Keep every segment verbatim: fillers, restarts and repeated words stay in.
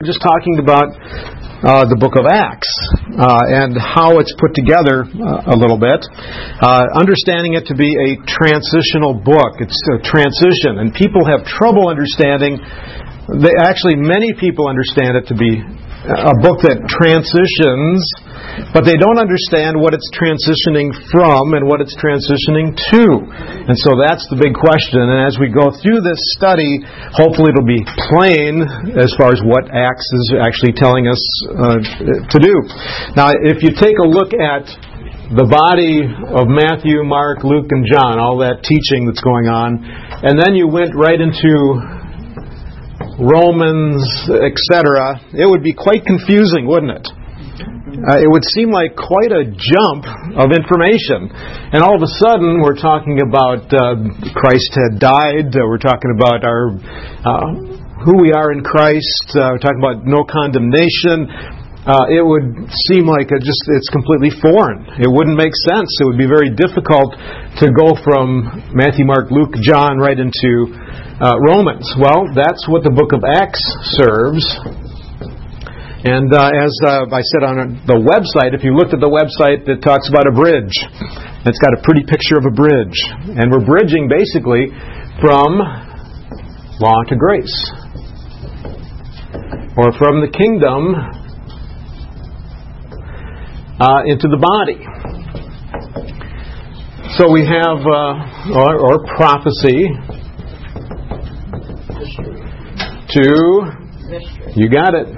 just talking about uh, the book of Acts uh, and how it's put together uh, a little bit, uh, understanding it to be a transitional book. It's a transition, and people have trouble understanding. They actually, many people understand it to be a book that transitions, but they don't understand what it's transitioning from and what it's transitioning to. And so that's the big question. And as we go through this study, hopefully it'll be plain as far as what Acts is actually telling us uh, to do. Now, if you take a look at the body of Matthew, Mark, Luke, and John, all that teaching that's going on, and then you went right into Romans, et cetera, it would be quite confusing, wouldn't it? Uh, it would seem like quite a jump of information. And all of a sudden, we're talking about uh, Christ had died. Uh, we're talking about our uh, who we are in Christ. Uh, we're talking about no condemnation. Uh, it would seem like a just it's completely foreign. It wouldn't make sense. It would be very difficult to go from Matthew, Mark, Luke, John right into Uh, Romans. Well, that's what the book of Acts serves. And uh, as uh, I said on the website, if you looked at the website, it talks about a bridge. It's got a pretty picture of a bridge. And we're bridging basically from law to grace. Or from the kingdom uh, into the body. So we have, uh, or, or prophecy, to, mystery. You got it,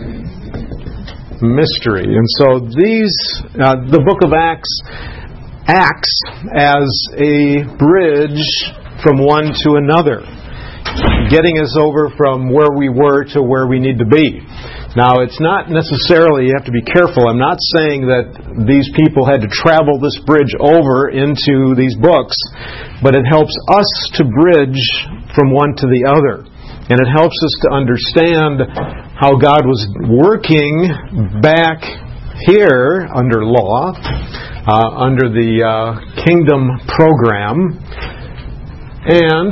mystery. And so these, uh, the book of Acts acts as a bridge from one to another, getting us over from where we were to where we need to be. Now, it's not necessarily, you have to be careful, I'm not saying that these people had to travel this bridge over into these books, but it helps us to bridge from one to the other. And it helps us to understand how God was working back here under law, uh, under the uh, kingdom program, and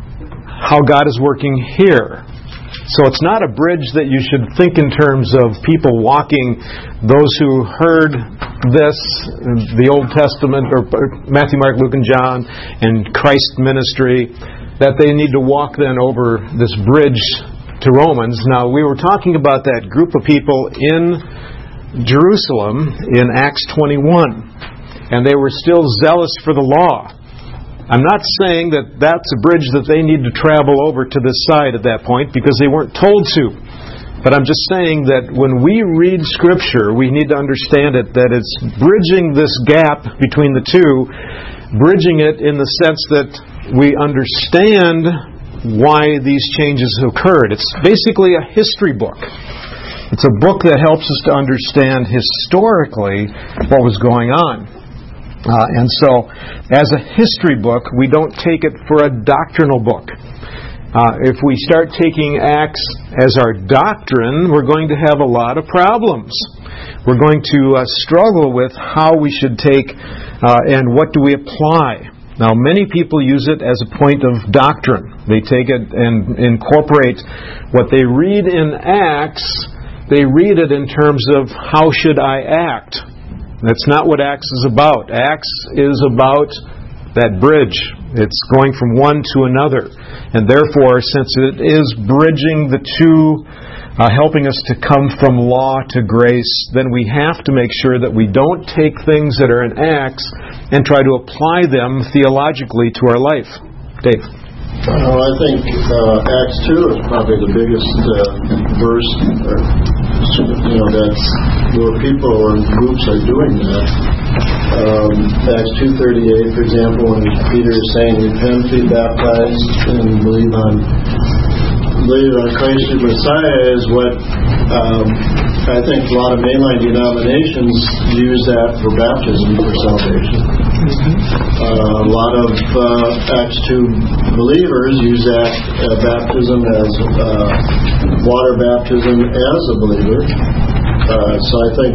how God is working here. So it's not a bridge that you should think in terms of people walking, those who heard this, the Old Testament, or Matthew, Mark, Luke, and John, and Christ's ministry, that they need to walk then over this bridge to Romans. Now, we were talking about that group of people in Jerusalem in Acts twenty-one, and they were still zealous for the law. I'm not saying that that's a bridge that they need to travel over to this side at that point, because they weren't told to. But I'm just saying that when we read Scripture, we need to understand it, that it's bridging this gap between the two, bridging it in the sense that we understand why these changes occurred. It's basically a history book. It's a book that helps us to understand historically what was going on. Uh, and so, as a history book, we don't take it for a doctrinal book. Uh, if we start taking Acts as our doctrine, we're going to have a lot of problems. We're going to uh, struggle with how we should take uh, and what do we apply. Now, many people use it as a point of doctrine. They take it and incorporate what they read in Acts. They read it in terms of how should I act. That's not what Acts is about. Acts is about that bridge. It's going from one to another. And therefore, since it is bridging the two, uh, helping us to come from law to grace, then we have to make sure that we don't take things that are in Acts and try to apply them theologically to our life. Dave. Well, I think uh, Acts two is probably the biggest uh, verse, or, you know, that's where people or groups are doing that. Um, Acts two thirty-eight, for example, when Peter is saying, repent, be baptized, and believe on believe on Christ the Messiah, is what um, I think a lot of mainline denominations use that for baptism for salvation. Uh, a lot of uh, Acts two believers use that uh, baptism as uh, water baptism as a believer. Uh, so I think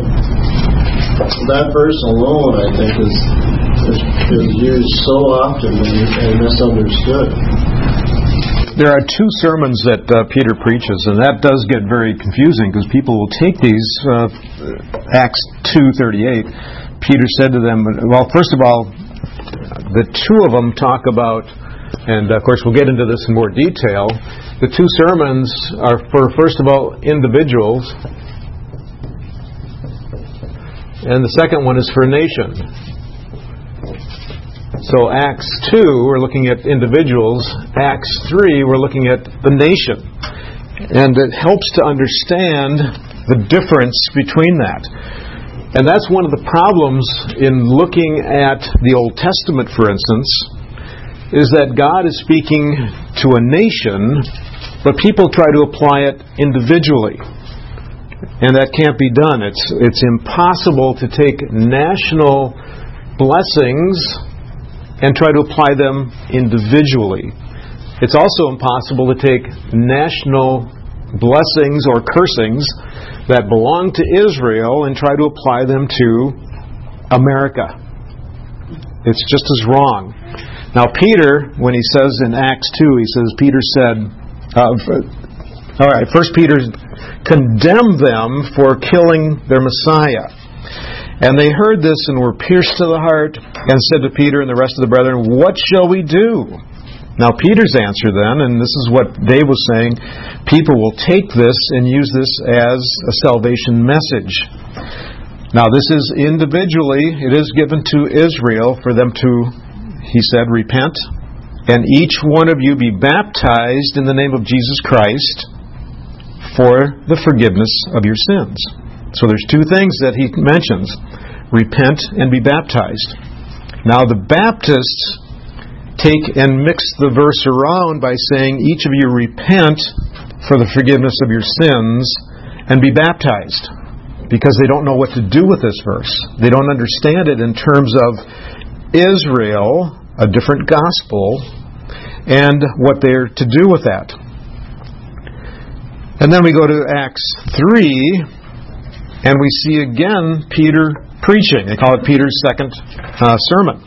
that verse alone, I think, is is, is used so often and, and misunderstood. there are two sermons that uh, Peter preaches, and that does get very confusing because people will take these, uh, Acts two thirty-eight, Peter said to them, well, first of all, the two of them talk about, and of course we'll get into this in more detail, the two sermons are for, first of all, individuals, and the second one is for a nation. So Acts two, we're looking at individuals. Acts three, we're looking at the nation. And it helps to understand the difference between that. And that's one of the problems in looking at the Old Testament, for instance, is that God is speaking to a nation, but people try to apply it individually. And that can't be done. It's, it's impossible to take national blessings and try to apply them individually. It's also impossible to take national blessings or cursings that belong to Israel and try to apply them to America. It's just as wrong. Now Peter, when he says in Acts two, he says, Peter said, uh, all right, first Peter condemned them for killing their Messiah. And they heard this and were pierced to the heart and said to Peter and the rest of the brethren, what shall we do? Now Peter's answer then, and this is what Dave was saying, people will take this and use this as a salvation message. Now this is individually, it is given to Israel for them to, he said, repent, and each one of you be baptized in the name of Jesus Christ for the forgiveness of your sins. So there's two things that he mentions. Repent and be baptized. Now the Baptists take and mix the verse around by saying, each of you repent for the forgiveness of your sins and be baptized. Because they don't know what to do with this verse. They don't understand it in terms of Israel, a different gospel, and what they're to do with that. And then we go to Acts three, and we see again Peter preaching. They call it Peter's second uh, sermon.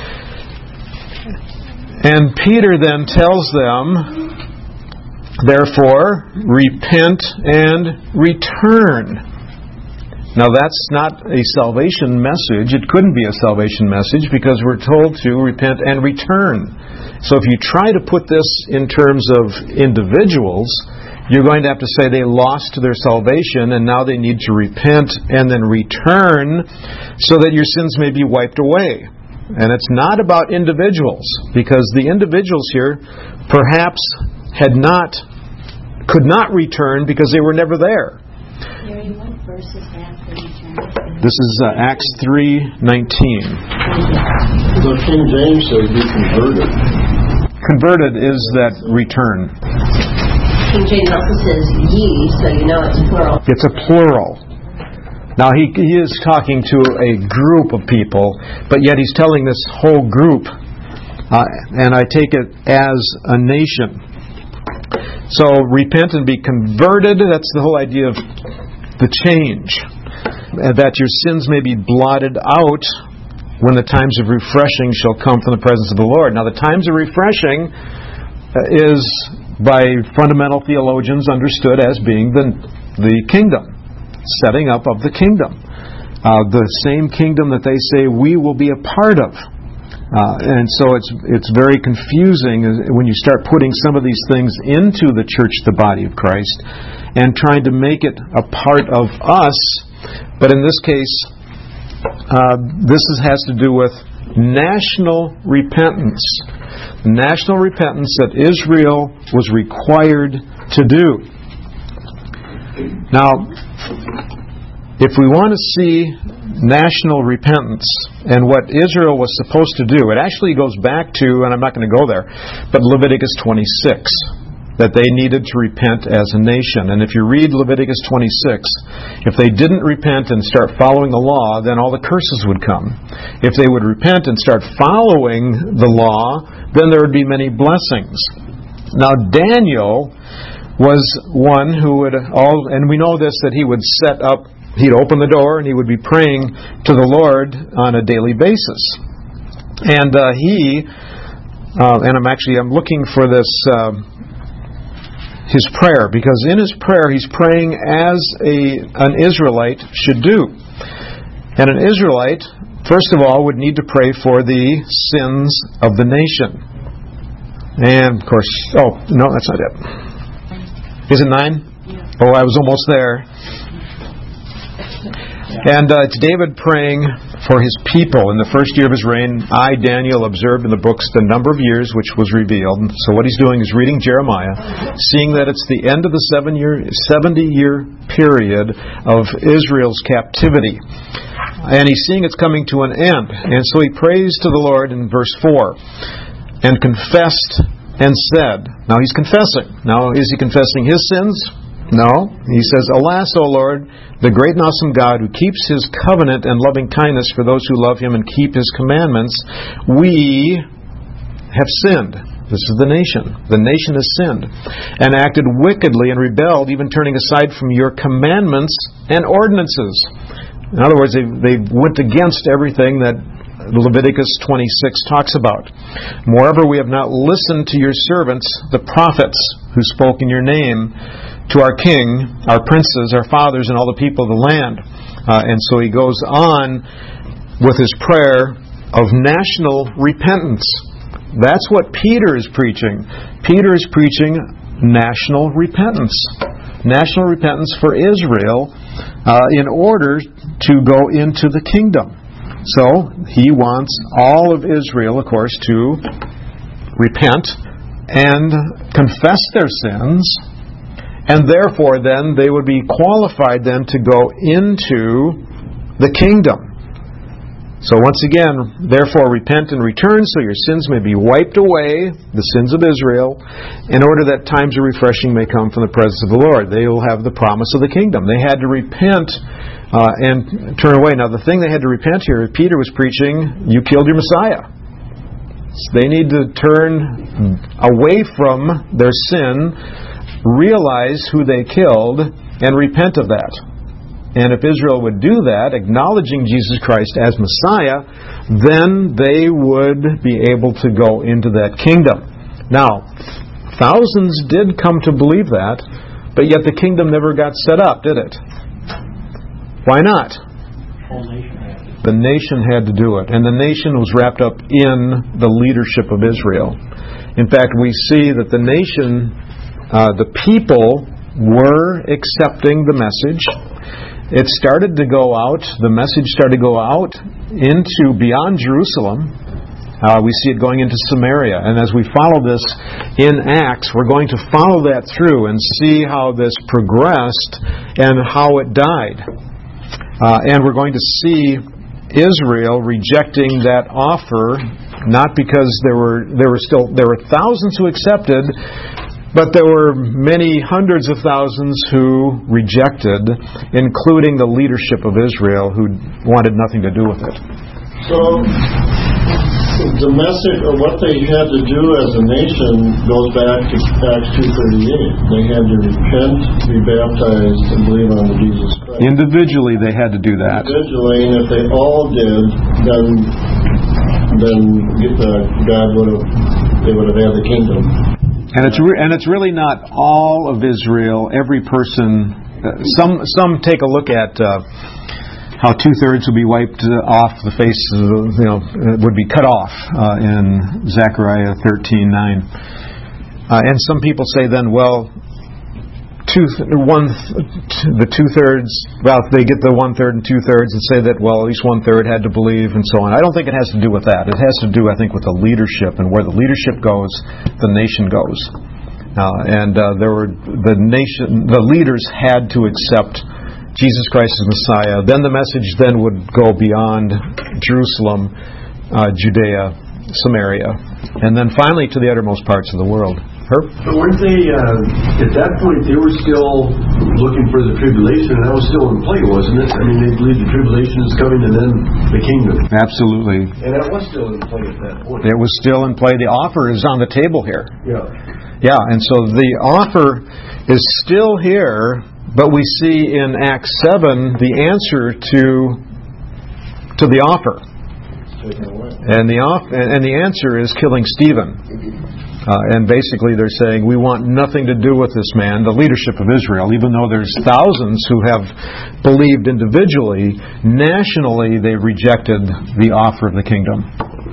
And Peter then tells them, therefore, repent and return. Now that's not a salvation message. It couldn't be a salvation message because we're told to repent and return. So if you try to put this in terms of individuals, you're going to have to say they lost their salvation and now they need to repent and then return so that your sins may be wiped away. And it's not about individuals, because the individuals here perhaps had not, could not return because they were never there. Gary, what verse is that for return? This is uh, Acts three nineteen. The King James says be converted. Converted is that return. King James also says ye, so you know it's plural. It's a plural. Now he, he is talking to a group of people, but yet he's telling this whole group, uh, and I take it as a nation. So repent and be converted, that's the whole idea of the change. That your sins may be blotted out when the times of refreshing shall come from the presence of the Lord. Now the times of refreshing is by fundamental theologians understood as being the, the kingdom, setting up of the kingdom. Uh, the same kingdom that they say we will be a part of. Uh, and so it's it's very confusing when you start putting some of these things into the church, the body of Christ, and trying to make it a part of us. But in this case, uh, this is, has to do with national repentance. National repentance that Israel was required to do. Now, if we want to see national repentance and what Israel was supposed to do, it actually goes back to, and I'm not going to go there, but Leviticus twenty-six, that they needed to repent as a nation. And if you read Leviticus twenty-six, if they didn't repent and start following the law, then all the curses would come. If they would repent and start following the law, then there would be many blessings. Now Daniel was one who would all, and we know this, that he would set up, he'd open the door and he would be praying to the Lord on a daily basis. And uh, he, uh, and I'm actually, I'm looking for this uh, his prayer, because in his prayer he's praying as a an Israelite should do. And an Israelite, first of all, would need to pray for the sins of the nation. And, of course, oh, no, that's not it. Is it nine? Yeah. Oh, I was almost there. And uh, it's David praying for his people. In the first year of his reign, I, Daniel, observed in the books the number of years which was revealed. So what he's doing is reading Jeremiah, seeing that it's the end of the seven-year, seventy-year period of Israel's captivity. And he's seeing it's coming to an end. And so he prays to the Lord in verse four, and confessed and said. Now he's confessing. Now, is he confessing his sins? No. He says, Alas, O Lord, the great and awesome God, who keeps his covenant and loving kindness for those who love him and keep his commandments, we have sinned. This is the nation. The nation has sinned and acted wickedly and rebelled, even turning aside from your commandments and ordinances. In other words, they, they went against everything that Leviticus twenty-six talks about. Moreover, we have not listened to your servants, the prophets, who spoke in your name to our king, our princes, our fathers, and all the people of the land. Uh, and so he goes on with his prayer of national repentance. That's what Peter is preaching. Peter is preaching national repentance. National repentance for Israel uh, in order to go into the kingdom. So he wants all of Israel, of course, to repent and confess their sins, and therefore then they would be qualified then to go into the kingdom. So once again, therefore repent and return so your sins may be wiped away, the sins of Israel, in order that times of refreshing may come from the presence of the Lord. They will have the promise of the kingdom. They had to repent uh, and turn away. Now the thing they had to repent here, Peter was preaching, you killed your Messiah. So they need to turn away from their sin, realize who they killed, and repent of that. And if Israel would do that, acknowledging Jesus Christ as Messiah, then they would be able to go into that kingdom. Now, thousands did come to believe that, but yet the kingdom never got set up, did it? Why not? The nation had to do it. And the nation was wrapped up in the leadership of Israel. In fact, we see that the nation, uh, the people, were accepting the message. It started to go out, the message started to go out into beyond Jerusalem. Uh, we see it going into Samaria. And as we follow this in Acts, we're going to follow that through and see how this progressed and how it died. Uh, and we're going to see Israel rejecting that offer, not because there were there were still there were thousands who accepted, but there were many hundreds of thousands who rejected, including the leadership of Israel, who wanted nothing to do with it. So, the message of what they had to do as a nation goes back to Acts two thirty-eight. They had to repent, be baptized, and believe on Jesus Christ. Individually, they had to do that. Individually, and if they all did, then then uh, God would have they would have had the kingdom. And it's re- and it's really not all of Israel. Every person. Uh, some some take a look at uh, how two thirds would be wiped off the face. Of, you know, would be cut off uh, in Zechariah thirteen nine. Uh, and some people say then, well, two one the two thirds. Well, they get the one third and two thirds and say that well, at least one third had to believe and so on. I don't think it has to do with that. It has to do, I think, with the leadership, and where the leadership goes, the nation goes. Uh, and uh, there were the nation, the leaders had to accept Jesus Christ as Messiah. Then the message then would go beyond Jerusalem, uh, Judea, Samaria, and then finally to the uttermost parts of the world. Herb? But weren't they, uh, at that point, they were still looking for the tribulation, and that was still in play, wasn't it? I mean, they believed the tribulation is coming and then the kingdom. Absolutely. And that was still in play at that point. It was still in play. The offer is on the table here. Yeah. Yeah, and so the offer is still here, but we see in Acts seven the answer to to the offer. And the off, and the answer is killing Stephen. Uh, and basically they're saying, we want nothing to do with this man, the leadership of Israel, even though there's thousands who have believed individually. Nationally, they rejected the offer of the kingdom.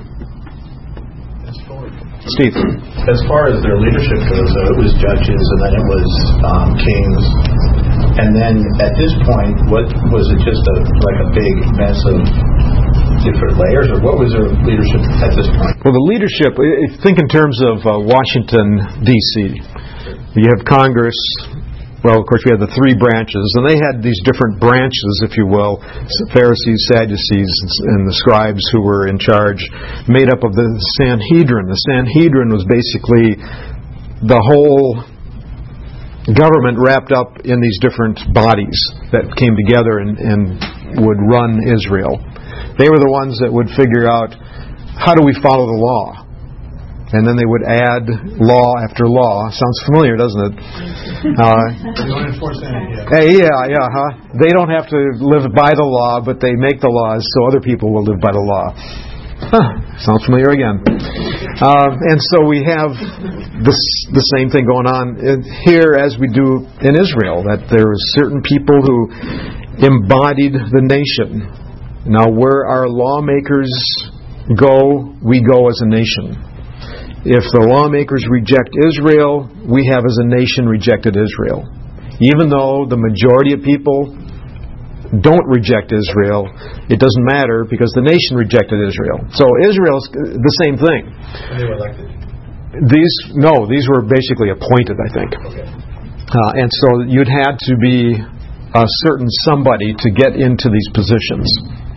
Steve. As far as their leadership goes, though, it was judges, and then it was um, kings. And then at this point, what was it just a like a big mess of different layers, or what was their leadership at this point? Well, the leadership, think in terms of uh, Washington, D C You have Congress. Well, of course, we have the three branches, and they had these different branches, if you will, Pharisees, Sadducees, and the scribes who were in charge, made up of the Sanhedrin. The Sanhedrin was basically the whole government wrapped up in these different bodies that came together and, and would run Israel. They were the ones that would figure out, how do we follow the law? And then they would add law after law. Sounds familiar, doesn't it? Uh, They don't enforce any yet. Hey, yeah, yeah, huh? They don't have to live by the law, but they make the laws so other people will live by the law. Huh, sounds familiar again. Uh, and so we have this, the same thing going on here as we do in Israel, that there are certain people who embodied the nation. Now, where our lawmakers go, we go as a nation. If the lawmakers reject Israel, we have as a nation rejected Israel. Even though the majority of people don't reject Israel, it doesn't matter because the nation rejected Israel. So Israel's the same thing. When they were elected? These, no, these were basically appointed, I think. Okay. Uh, and so you'd had to be a certain somebody to get into these positions.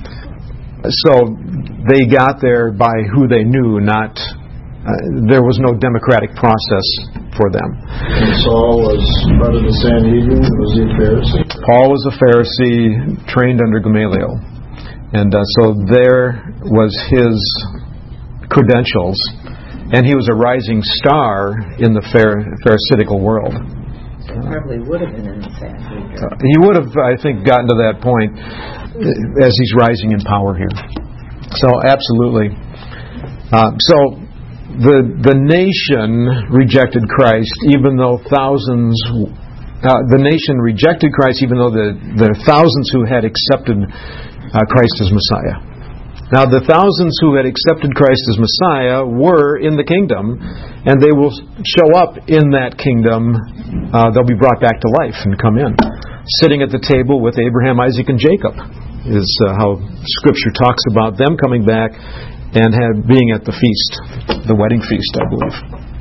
So they got there by who they knew, not... Uh, there was no democratic process for them. And Saul was part of the Sanhedrin. Was he a Pharisee? Paul was a Pharisee trained under Gamaliel. And uh, so there was his credentials. And he was a rising star in the Pharisaical world. He probably would have been in the Sanhedrin. Uh, he would have, I think, gotten to that point as he's rising in power here. So, absolutely. Uh, so... The the nation rejected Christ, even though thousands. Uh, the nation rejected Christ, even though the the thousands who had accepted uh, Christ as Messiah. Now, the thousands who had accepted Christ as Messiah were in the kingdom, and they will show up in that kingdom. Uh, they'll be brought back to life and come in, sitting at the table with Abraham, Isaac, and Jacob. Is uh, how Scripture talks about them coming back. And had, being at the feast, the wedding feast, I believe.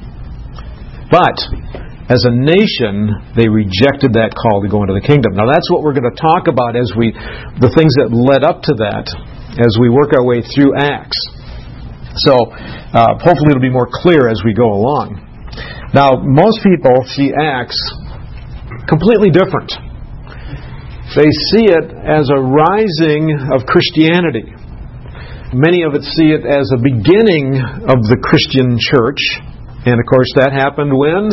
But, as a nation, they rejected that call to go into the kingdom. Now that's what we're going to talk about as we, the things that led up to that, as we work our way through Acts. So, uh, hopefully it'll be more clear as we go along. Now, most people see Acts completely different. They see it as a rising of Christianity. Many of it see it as a beginning of the Christian church. And of course that happened when?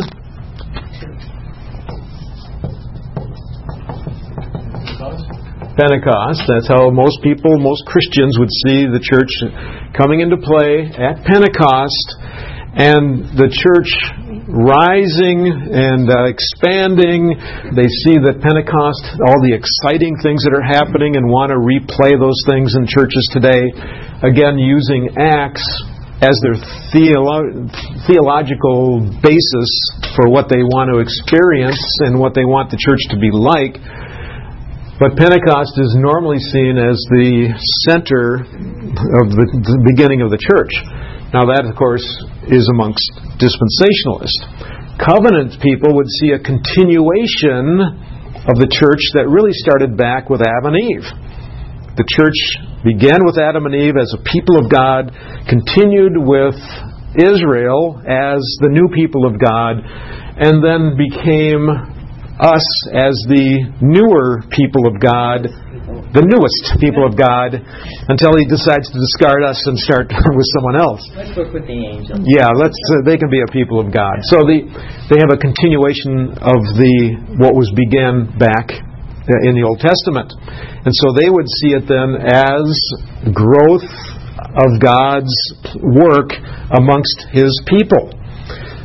Pentecost. That's how most people, most Christians would see the church coming into play at Pentecost. And the church rising and uh, expanding. They see that Pentecost, all the exciting things that are happening, and want to replay those things in churches today. Again, using Acts as their theolo- theological basis for what they want to experience and what they want the church to be like. But Pentecost is normally seen as the center of the, the beginning of the church. Now that, of course, is amongst dispensationalists. Covenant people would see a continuation of the church that really started back with Adam and Eve. The church began with Adam and Eve as a people of God, continued with Israel as the new people of God, and then became us as the newer people of God, the newest people of God, until He decides to discard us and start with someone else. Let's work with the angels. Yeah, let's. Uh, they can be a people of God. So the they have a continuation of the what was began back in the Old Testament, and so they would see it then as growth of God's work amongst His people.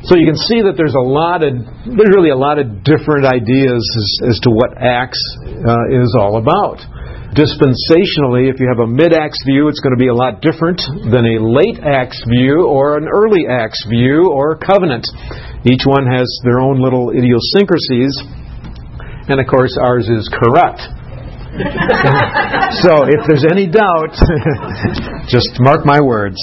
So you can see that there's a lot of, there's really a lot of different ideas as, as to what Acts uh, is all about. Dispensationally, if you have a mid-Acts view, it's going to be a lot different than a late Acts view or an early Acts view or covenant. Each one has their own little idiosyncrasies, and of course ours is correct. So if there's any doubt, just mark my words.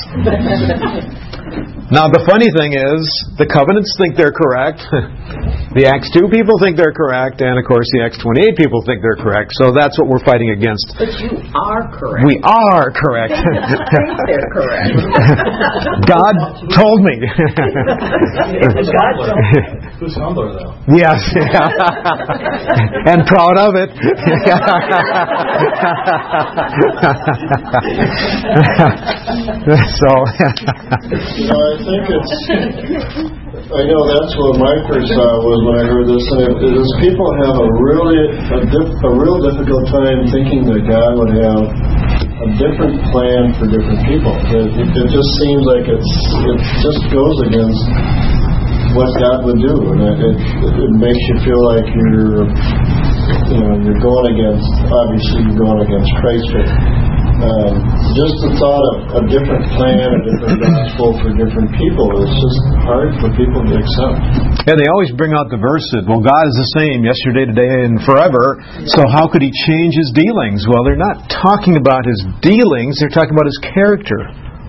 Now, the funny thing is, the covenants think they're correct. The Acts two people think they're correct. And, of course, the Acts twenty-eight people think they're correct. So that's what we're fighting against. But you are correct. We are correct. I think they're correct. God told me. God told me. Who's humbler, though? Yes. And proud of it. So... You know, I think it's, I know that's what my first thought was when I heard this, and it, it is people have a really, a, dif, a real difficult time thinking that God would have a different plan for different people. It, it, it just seems like it's, it just goes against what God would do, and it, it, it makes you feel like you're, you know, you're going against, obviously you're going against Christ, but Um, just the thought of a different plan, a different gospel for different people is just hard for people to accept. And they always bring out the verse that, well, God is the same yesterday, today, and forever, so how could He change His dealings? Well, they're not talking about His dealings, they're talking about His character.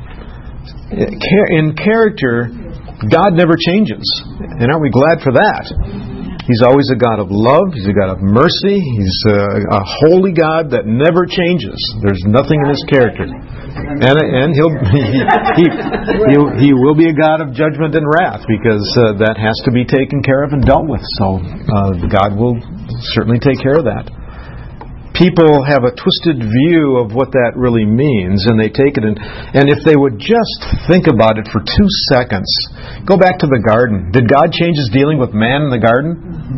In character, God never changes. And aren't we glad for that? He's always a God of love. He's a God of mercy. He's a, a holy God that never changes. There's nothing in His character, and and he'll he he, he'll, he will be a God of judgment and wrath, because uh, that has to be taken care of and dealt with. So uh, God will certainly take care of that. People have a twisted view of what that really means, and they take it, and, and if they would just think about it for two seconds, go back to the garden. Did God change His dealing with man in the garden?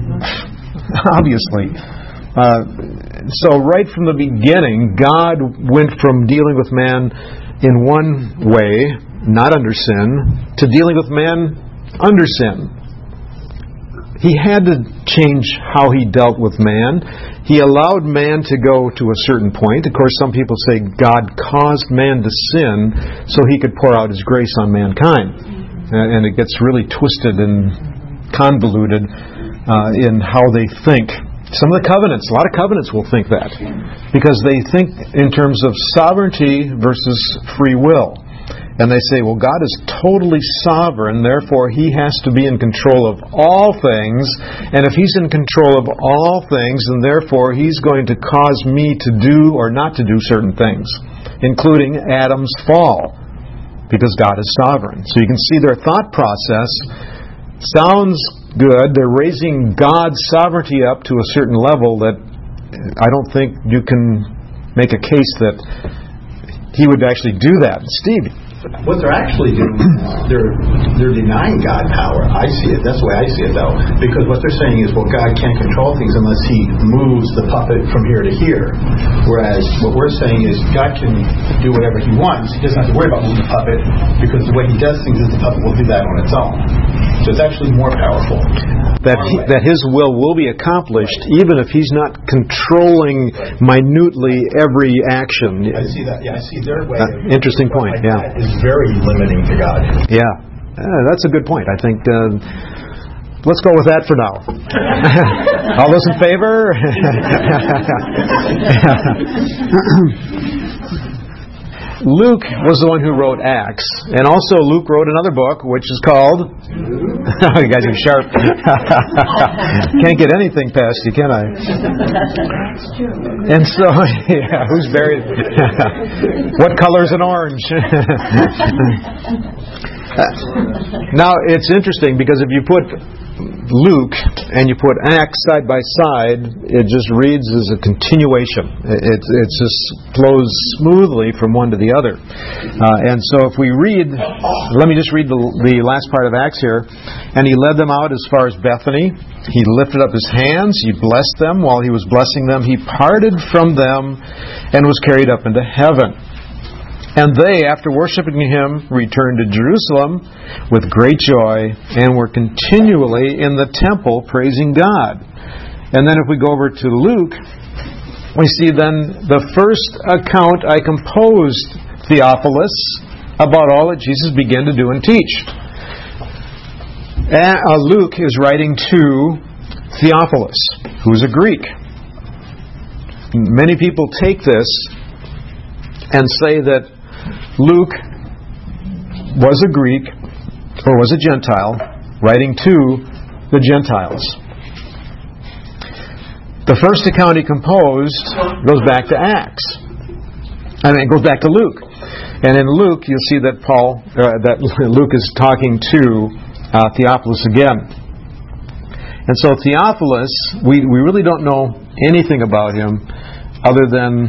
Obviously. Uh, so right from the beginning, God went from dealing with man in one way, not under sin, to dealing with man under sin. He had to change how He dealt with man. He allowed man to go to a certain point. Of course, some people say God caused man to sin so He could pour out His grace on mankind. And it gets really twisted and convoluted uh, in how they think. Some of the covenants, a lot of covenants will think that, because they think in terms of sovereignty versus free will. And they say, well, God is totally sovereign, therefore He has to be in control of all things. And if He's in control of all things, then therefore He's going to cause me to do or not to do certain things, including Adam's fall, because God is sovereign. So you can see their thought process sounds good. They're raising God's sovereignty up to a certain level that I don't think you can make a case that He would actually do that. Steve? What they're actually doing, they're they're denying God power. I see it. That's the way I see it, though. Because what they're saying is, well, God can't control things unless He moves the puppet from here to here. Whereas what we're saying is, God can do whatever He wants. He doesn't have to worry about moving the puppet, because the way He does things is the puppet will do that on its own. So it's actually more powerful. That he, that His will will be accomplished, even if He's not controlling minutely every action. I see that. Yeah, I see their way. Uh, interesting point. Like yeah. Is very limiting to God. Yeah, uh, that's a good point. I think uh, let's go with that for now. All those in favor? Luke was the one who wrote Acts, and also Luke wrote another book, which is called... You guys are sharp. Can't get anything past you, can I? And so, yeah, who's buried? What color is an orange? Now, it's interesting, because if you put Luke and you put Acts side by side, it just reads as a continuation. It, it just flows smoothly from one to the other. Uh, and so if we read, let me just read the, the last part of Acts here. And He led them out as far as Bethany. He lifted up His hands. He blessed them. While He was blessing them, He parted from them and was carried up into heaven. And they, after worshiping Him, returned to Jerusalem with great joy and were continually in the temple praising God. And then if we go over to Luke, we see then the first account I composed, Theophilus, about all that Jesus began to do and teach. And, uh, Luke is writing to Theophilus, who's a Greek. Many people take this and say that Luke was a Greek, or was a Gentile, writing to the Gentiles. The first account he composed goes back to Acts. I mean, it goes back to Luke. And in Luke, you'll see that Paul, uh, that Luke is talking to uh, Theophilus again. And so Theophilus, we, we really don't know anything about him other than,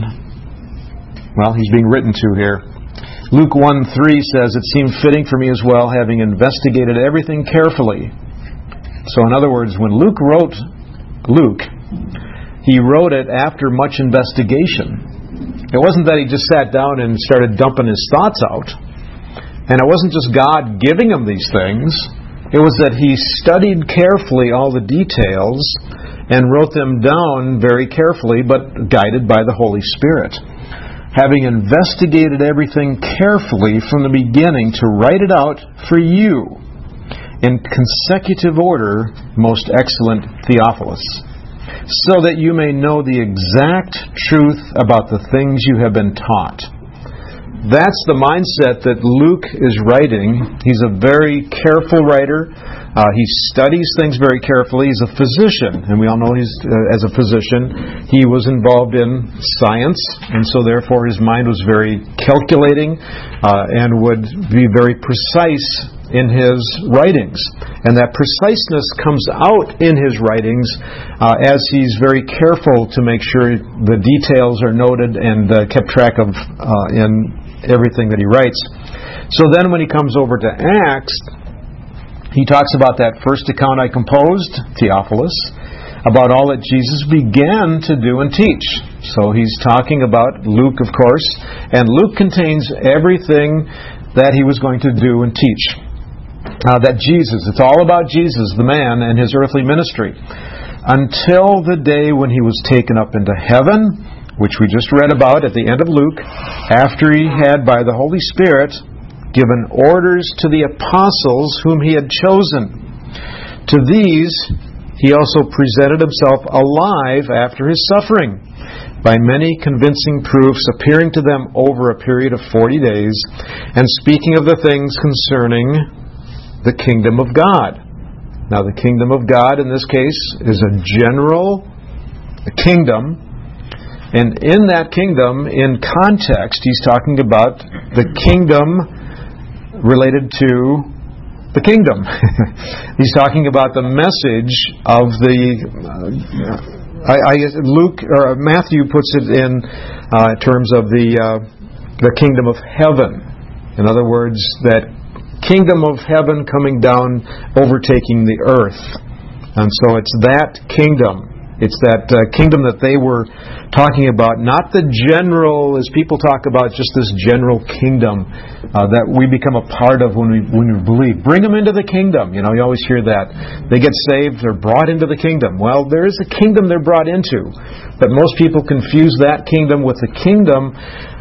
well, he's being written to here. Luke one three says, "It seemed fitting for me as well, having investigated everything carefully." So in other words, when Luke wrote Luke, he wrote it after much investigation. It wasn't that he just sat down and started dumping his thoughts out. And it wasn't just God giving him these things. It was that he studied carefully all the details and wrote them down very carefully, but guided by the Holy Spirit. Having investigated everything carefully from the beginning to write it out for you in consecutive order, most excellent Theophilus, so that you may know the exact truth about the things you have been taught. That's the mindset that Luke is writing. He's a very careful writer. Uh, he studies things very carefully. He's a physician, and we all know he's uh, as a physician, he was involved in science, and so therefore his mind was very calculating uh, and would be very precise in his writings. And that preciseness comes out in his writings uh, as he's very careful to make sure the details are noted and uh, kept track of uh, in everything that he writes. So then when he comes over to Acts, he talks about that first account I composed, Theophilus, about all that Jesus began to do and teach. So he's talking about Luke, of course, and Luke contains everything that he was going to do and teach. Uh, that Jesus, it's all about Jesus, the man, and his earthly ministry. Until the day when he was taken up into heaven, which we just read about at the end of Luke, after he had, by the Holy Spirit, given orders to the apostles whom he had chosen. To these he also presented himself alive after his suffering, by many convincing proofs, appearing to them over a period of forty days, and speaking of the things concerning the kingdom of God. Now the kingdom of God in this case is a general kingdom, and in that kingdom, in context, he's talking about the kingdom related to the kingdom. He's talking about the message of the uh, I, I, Luke or Matthew puts it in uh, terms of the uh, the kingdom of heaven. In other words, that kingdom of heaven coming down, overtaking the earth. And so it's that kingdom. It's that uh, kingdom that they were talking about, not the general, as people talk about, just this general kingdom uh, that we become a part of when we when we believe. Bring them into the kingdom. You know, you always hear that. They get saved, they're brought into the kingdom. Well, there is a kingdom they're brought into, but most people confuse that kingdom with the kingdom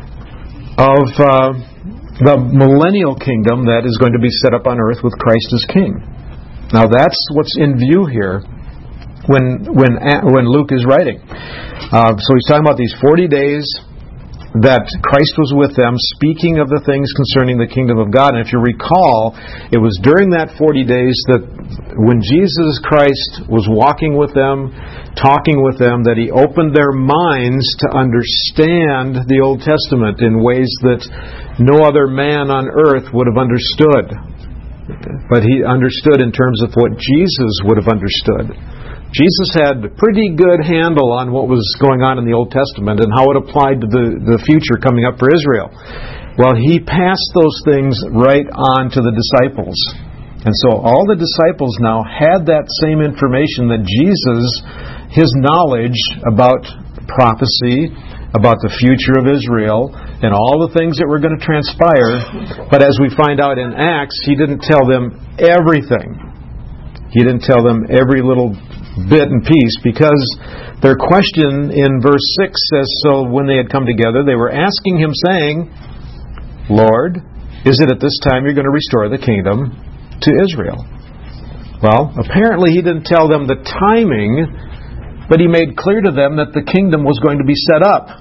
of uh, the millennial kingdom that is going to be set up on earth with Christ as King. Now, that's what's in view here when when when Luke is writing. Uh, so he's talking about these forty days that Christ was with them, speaking of the things concerning the kingdom of God. And if you recall, it was during that forty days that when Jesus Christ was walking with them, talking with them, that he opened their minds to understand the Old Testament in ways that no other man on earth would have understood. But he understood in terms of what Jesus would have understood. Jesus had a pretty good handle on what was going on in the Old Testament and how it applied to the, the future coming up for Israel. Well, he passed those things right on to the disciples. And so all the disciples now had that same information that Jesus, his knowledge about prophecy, about the future of Israel, and all the things that were going to transpire. But as we find out in Acts, he didn't tell them everything. He didn't tell them every little bit and piece, because their question in verse six says, so when they had come together, they were asking him, saying, Lord, is it at this time you're going to restore the kingdom to Israel? Well, apparently he didn't tell them the timing, but he made clear to them that the kingdom was going to be set up.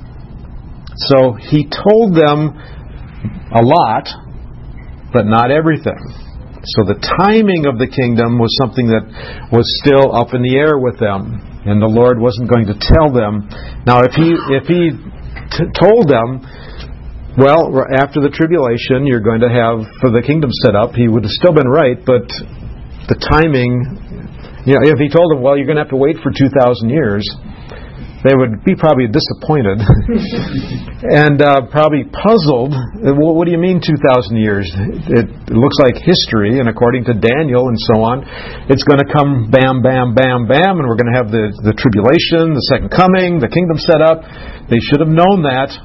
So he told them a lot, but not everything. So the timing of the kingdom was something that was still up in the air with them, and the Lord wasn't going to tell them. Now, if he if he t- told them, well, after the tribulation, you're going to have for the kingdom set up, he would have still been right, but the timing, you know, if he told them, well, you're going to have to wait for two thousand years, they would be probably disappointed and uh, probably puzzled. Well, what do you mean two thousand years? It, it looks like history, and according to Daniel and so on, it's going to come bam, bam, bam, bam, and we're going to have the, the tribulation, the second coming, the kingdom set up. They should have known that,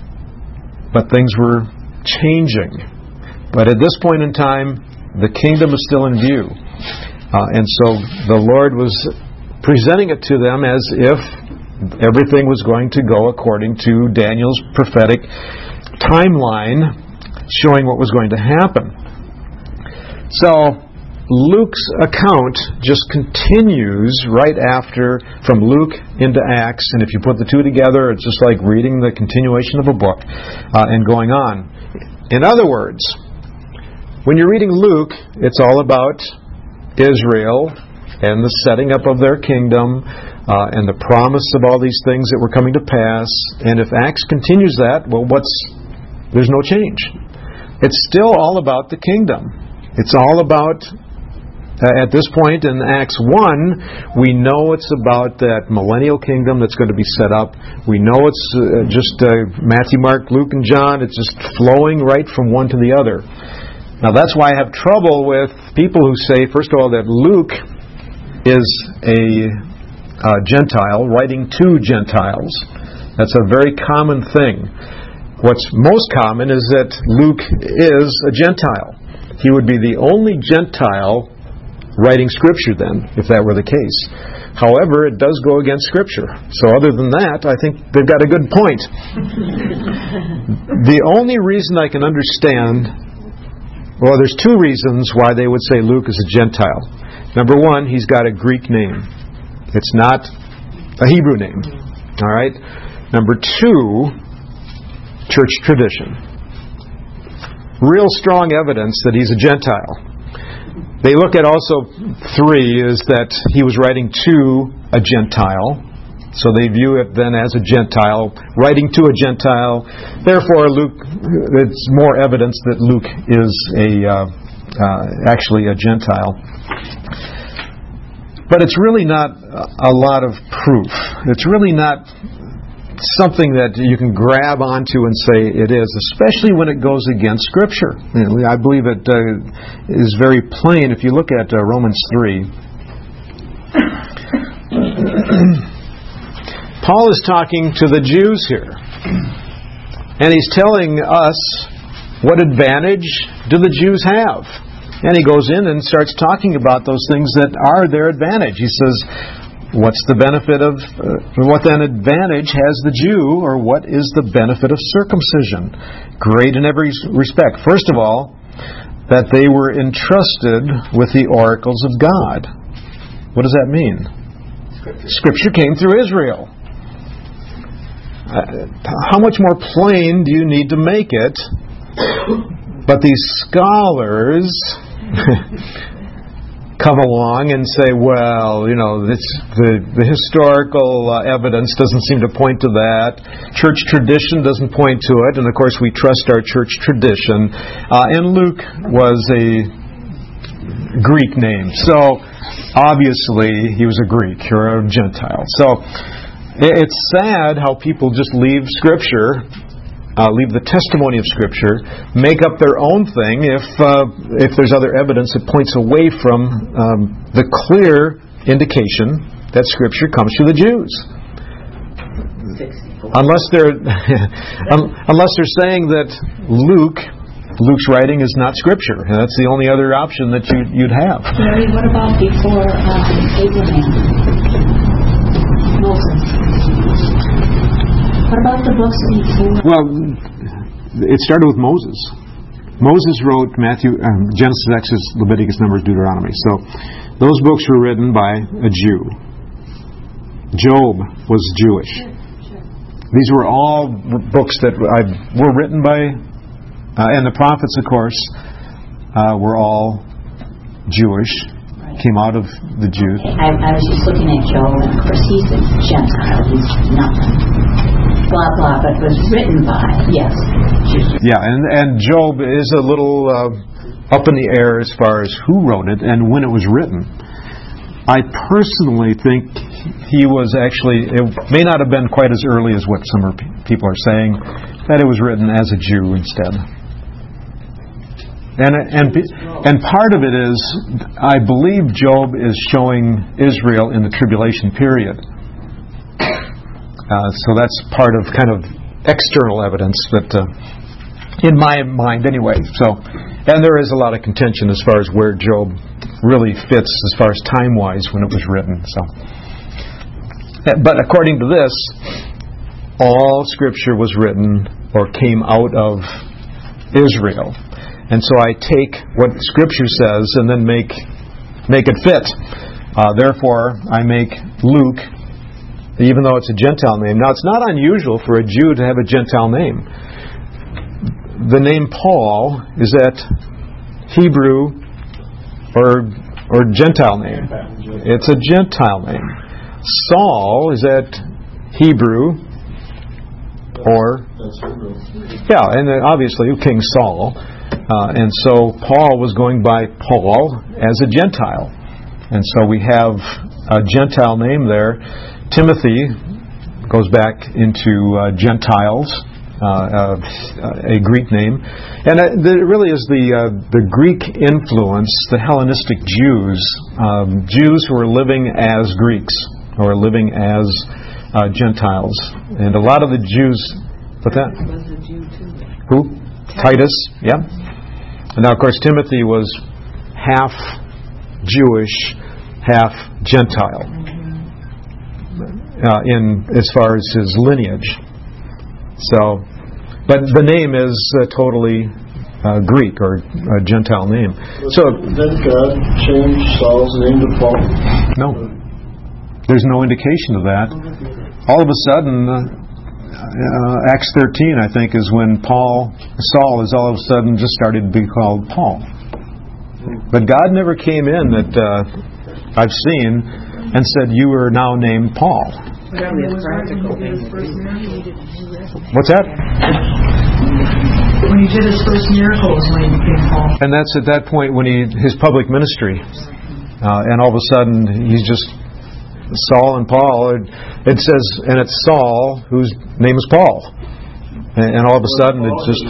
but things were changing. But at this point in time, the kingdom is still in view. Uh, and so the Lord was presenting it to them as if everything was going to go according to Daniel's prophetic timeline, showing what was going to happen. So Luke's account just continues right after, from Luke into Acts, and if you put the two together, it's just like reading the continuation of a book uh, and going on. In other words, when you're reading Luke, it's all about Israel and the setting up of their kingdom, Uh, and the promise of all these things that were coming to pass. And if Acts continues that, well, what's there's no change. It's still all about the kingdom. It's all about, uh, at this point in Acts one, we know it's about that millennial kingdom that's going to be set up. We know it's uh, just uh, Matthew, Mark, Luke, and John. It's just flowing right from one to the other. Now, that's why I have trouble with people who say, first of all, that Luke is a Uh, Gentile, writing to Gentiles. That's a very common thing. What's most common is that Luke is a Gentile. He would be the only Gentile writing Scripture then, if that were the case. However, it does go against Scripture. So other than that, I think they've got a good point. The only reason I can understand, well, there's two reasons why they would say Luke is a Gentile. Number one, he's got a Greek name. It's not a Hebrew name. All right? Number two, church tradition. Real strong evidence that he's a Gentile. They look at also three is that he was writing to a Gentile. So they view it then as a Gentile, writing to a Gentile. Therefore, Luke, it's more evidence that Luke is a uh, uh, actually a Gentile. But it's really not a lot of proof. It's really not something that you can grab onto and say it is, especially when it goes against Scripture. I believe it uh, is very plain if you look at uh, Romans three. Paul is talking to the Jews here. And he's telling us, what advantage do the Jews have? And he goes in and starts talking about those things that are their advantage. He says, what's the benefit of, uh, what then advantage has the Jew, or what is the benefit of circumcision? Great in every respect. First of all, that they were entrusted with the oracles of God. What does that mean? Scripture, Scripture came through Israel. Uh, how much more plain do you need to make it? But these scholars come along and say, well, you know, this, the, the historical uh, evidence doesn't seem to point to that. Church tradition doesn't point to it. And, of course, we trust our church tradition. Uh, and Luke was a Greek name. So, obviously, he was a Greek or a Gentile. So, it's sad how people just leave Scripture, Uh, leave the testimony of Scripture, make up their own thing if uh, if there's other evidence that points away from um, the clear indication that Scripture comes to the Jews. unless they're unless they're saying that Luke Luke's writing is not Scripture, and that's the only other option that you, you'd have. Jerry, what about before um, Abraham? Moses. What about the books before? Well, it started with Moses. Moses wrote Matthew, um, Genesis, Exodus, Leviticus, Numbers, Deuteronomy. So those books were written by a Jew. Job was Jewish. These were all books that I, were written by, uh, and the prophets, of course, uh, were all Jewish, came out of the Jews. I, I was just looking at Job, and of course he's a Gentile. He's nothing. Blah, blah, but was written by, yes. Yeah, and, and Job is a little uh, up in the air as far as who wrote it and when it was written. I personally think he was actually, it may not have been quite as early as what some are, people are saying, that it was written as a Jew instead. And, and, and part of it is, I believe Job is showing Israel in the tribulation period. Uh, so that's part of kind of external evidence that, uh, in my mind anyway. So, and there is a lot of contention as far as where Job really fits as far as time-wise when it was written. So, but according to this, all Scripture was written or came out of Israel, and so I take what Scripture says and then make make it fit. Uh, therefore, I make Luke, even though it's a Gentile name. Now, it's not unusual for a Jew to have a Gentile name. The name Paul is that Hebrew or or Gentile name. It's a Gentile name. Saul is that Hebrew or yeah, and obviously King Saul. Uh, and so Paul was going by Paul as a Gentile, and so we have a Gentile name there. Timothy goes back into uh, Gentiles, uh, uh, a Greek name, and uh, there really is the uh, the Greek influence, the Hellenistic Jews, um, Jews who are living as Greeks or living as uh, Gentiles, and a lot of the Jews. What's that? Was a Jew too. Who? Titus. Yeah. And now, of course, Timothy was half Jewish, half Gentile. Uh, in as far as his lineage, so, but the name is uh, totally uh, Greek or a Gentile name. So, did God change Saul's name to Paul? No, there's no indication of that. All of a sudden, uh, uh, Acts thirteen, I think, is when Paul Saul is all of a sudden just started to be called Paul. But God never came in that uh, I've seen and said, "You are now named Paul." What's that? When he did his first miracle was when he became Paul. And that's at that point when he his public ministry, uh, and all of a sudden he's just Saul and Paul. It, it says, and it's Saul whose name is Paul, and, and all of a sudden it's just.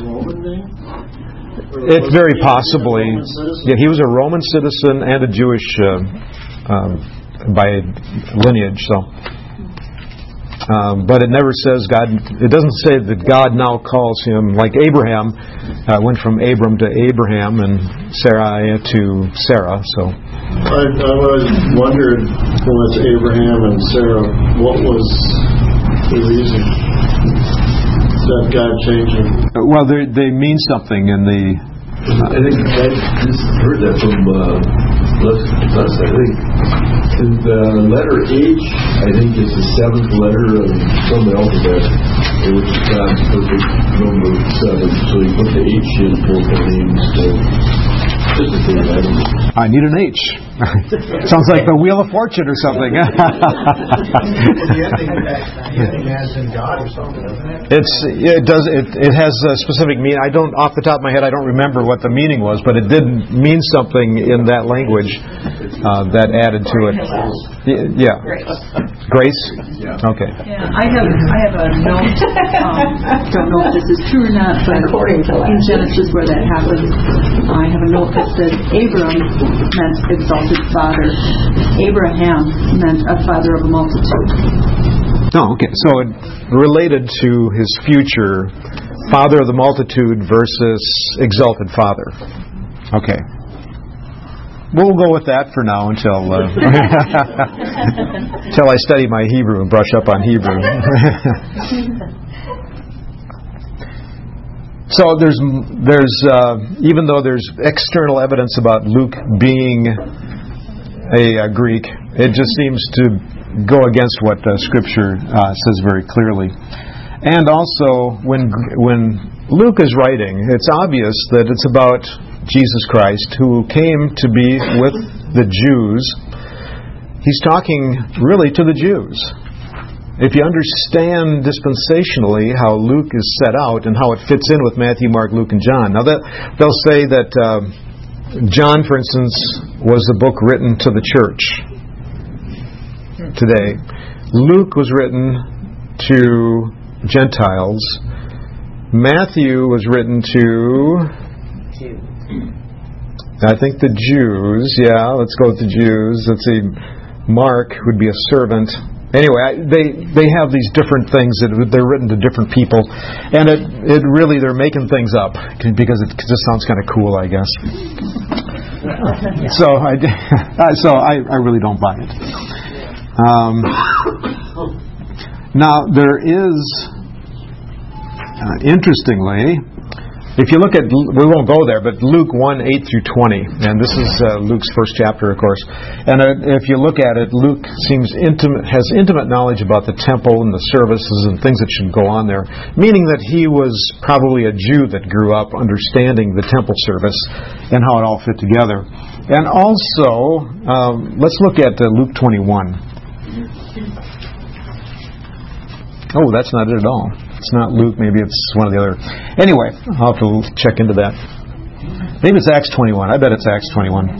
It's very possibly. Yeah, he was a Roman citizen and a Jewish. Uh, um, by lineage, so um, but it never says God. It doesn't say that God now calls him like Abraham uh, went from Abram to Abraham and Sarai to Sarah. So I, I always wondered when it's Abraham and Sarah, what was the reason that God changed them? Well, they they mean something in the. Uh, I think I just heard that from uh, Les, Les, I think. And the letter H, I think, is the seventh letter of some alphabet, which is God's perfect number seven. So you put the H in both the names. So just a thing, I don't know. I need an H. Sounds like the Wheel of Fortune or something. The ending has in God or something, doesn't it? It's it does it it has a specific meaning. I don't off the top of my head I don't remember what the meaning was, but it did mean something in that language uh, that added to it. Yeah. Grace. Okay. Yeah, I have I have a note. Um, don't know if this is true or not, but according to in Genesis where that happens, I have a note that says Abram meant exalted father. Abraham meant a father of a multitude. Oh, okay. So it related to his future, father of the multitude versus exalted father. Okay. We'll go with that for now until uh, until I study my Hebrew and brush up on Hebrew. So there's there's uh, even though there's external evidence about Luke being a, a Greek, it just seems to go against what uh, Scripture uh, says very clearly. And also, when when Luke is writing, it's obvious that it's about Jesus Christ, who came to be with the Jews. He's talking really to the Jews. If you understand dispensationally how Luke is set out and how it fits in with Matthew, Mark, Luke, and John. Now, that, they'll say that uh, John, for instance, was a book written to the church today. Luke was written to Gentiles. Matthew was written to, I think, the Jews. Yeah, let's go with the Jews. Let's see. Mark would be a servant. Anyway, they they have these different things that they're written to different people, and it it really they're making things up because it just sounds kind of cool, I guess. So I so I, I really don't buy it. Um, now there is, uh, interestingly, if you look at, we won't go there, but Luke one, eight through twenty, and this is uh, Luke's first chapter, of course. And uh, if you look at it, Luke seems intimate, has intimate knowledge about the temple and the services and things that should go on there, meaning that he was probably a Jew that grew up understanding the temple service and how it all fit together. And also, um, let's look at uh, Luke twenty-one. Oh, that's not it at all. It's not Luke. Maybe it's one of the other. Anyway, I'll have to check into that. Maybe it's Acts twenty-one. I bet it's Acts twenty-one.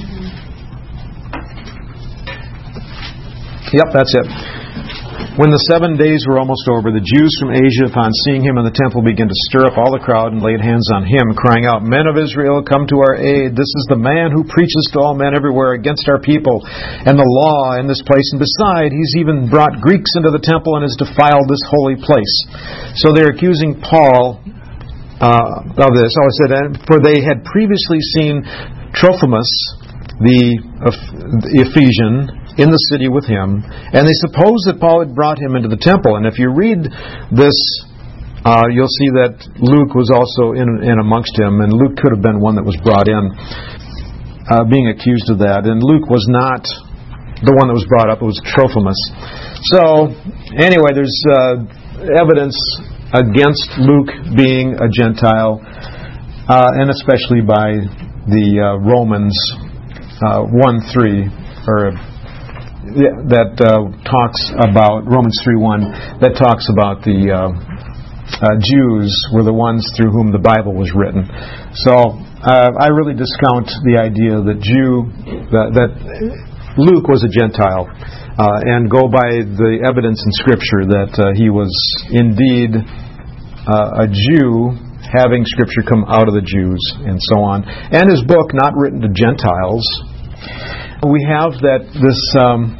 Yep, that's it. When the seven days were almost over, the Jews from Asia, upon seeing him in the temple, began to stir up all the crowd and laid hands on him, crying out, "Men of Israel, come to our aid. This is the man who preaches to all men everywhere against our people and the law in this place. And beside, he's even brought Greeks into the temple and has defiled this holy place." So they're accusing Paul uh, of this. Oh, I said, for they had previously seen Trophimus, the, uh, the Ephesian, in the city with him, and they supposed that Paul had brought him into the temple. And if you read this, uh, you'll see that Luke was also in, in amongst him, and Luke could have been one that was brought in, uh, being accused of that. And Luke was not the one that was brought up; it was Trophimus. So, anyway, there's uh, evidence against Luke being a Gentile, uh, and especially by the uh, Romans uh, one three, or Yeah, that uh, talks about, Romans three one, that talks about the uh, uh, Jews were the ones through whom the Bible was written. So uh, I really discount the idea that Jew, that, that Luke was a Gentile, uh, and go by the evidence in Scripture that uh, he was indeed uh, a Jew, having Scripture come out of the Jews, and so on. And his book, not written to Gentiles. We have that this um,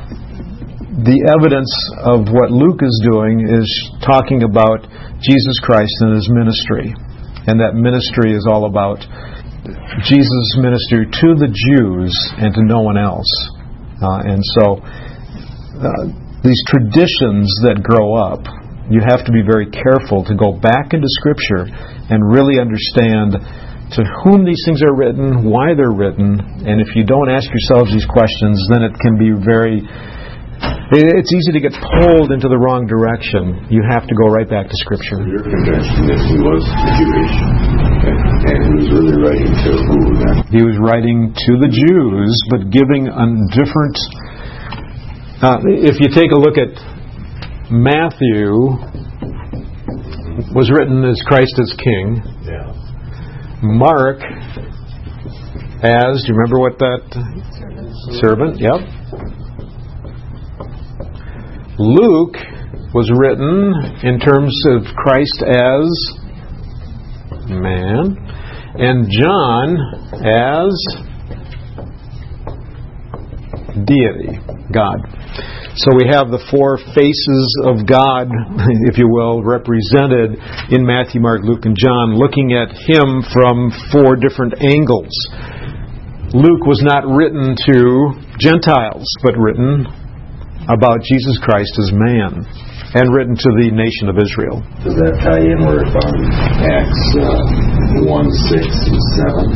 the evidence of what Luke is doing is talking about Jesus Christ and his ministry, and that ministry is all about Jesus' ministry to the Jews and to no one else. Uh, and so uh, these traditions that grow up, you have to be very careful to go back into Scripture and really understand to whom these things are written, why they're written, and if you don't ask yourselves these questions, then it can be very, it's easy to get pulled into the wrong direction. You have to go right back to Scripture. Your conviction that he was Jewish, and he was really writing to who then? He was writing to the Jews, but giving a different, uh, if you take a look at Matthew, was written as Christ as King. Yeah. Mark as, do you remember what that? Servant. Servant, yep. Luke was written in terms of Christ as man, and John as deity, God. So we have the four faces of God, if you will, represented in Matthew, Mark, Luke, and John, looking at Him from four different angles. Luke was not written to Gentiles, but written about Jesus Christ as man, and written to the nation of Israel. Does that tie in with um, Acts uh, one, six, and seven?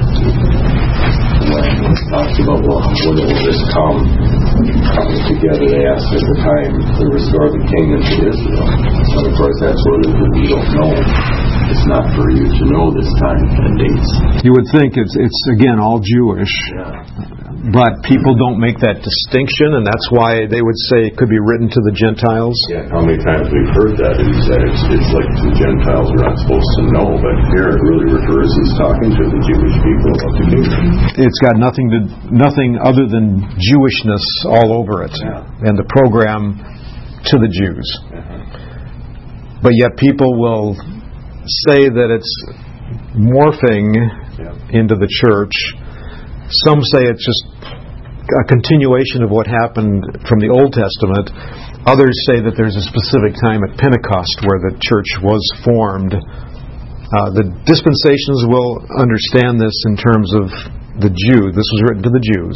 When it talks about, well, when it will just come, coming together, they asked at the time to restore the kingdom to Israel. But of course, that's what it is. We don't know. It's not for you to know this time and dates. You would think it's, it's again, all Jewish. Yeah. But people don't make that distinction, and that's why they would say it could be written to the Gentiles. Yeah, how many times we've heard that, and he said it's, it's like the Gentiles are not supposed to know, but here it really refers, he's talking to the Jewish people of the kingdom. It's got nothing to nothing other than Jewishness all over it, Yeah. and the program to the Jews. Uh-huh. But yet people will say that it's morphing Yeah. into the church. Some say it's just a continuation of what happened from the Old Testament. Others say that there's a specific time at Pentecost where the church was formed. Uh, the dispensations will understand this in terms of the Jew. This was written to the Jews.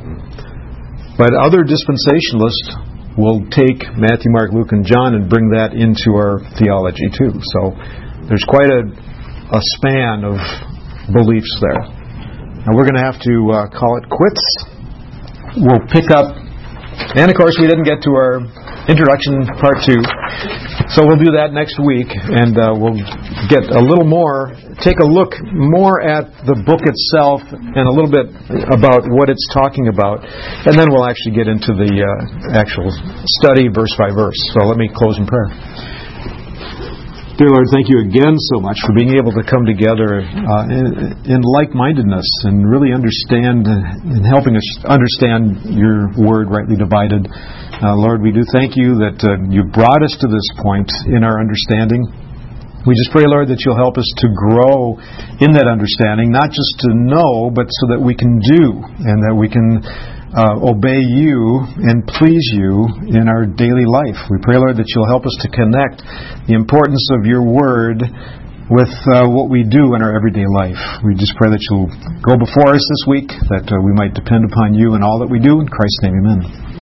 But other dispensationalists will take Matthew, Mark, Luke, and John and bring that into our theology too. So there's quite a, a span of beliefs there. And we're going to have to uh, call it quits. We'll pick up, and of course we didn't get to our introduction part two, so we'll do that next week, and uh, we'll get a little more, take a look more at the book itself and a little bit about what it's talking about, and then we'll actually get into the uh, actual study verse by verse. So let me close in prayer. Dear Lord, thank you again so much for being able to come together uh, in, in like-mindedness and really understand and helping us understand your word rightly divided. Uh, Lord, we do thank you that uh, you brought us to this point in our understanding. We just pray, Lord, that you'll help us to grow in that understanding, not just to know, but so that we can do and that we can Uh, obey you and please you in our daily life. We pray, Lord, that you'll help us to connect the importance of your word with uh, what we do in our everyday life. We just pray that you'll go before us this week, that uh, we might depend upon you in all that we do. In Christ's name, amen.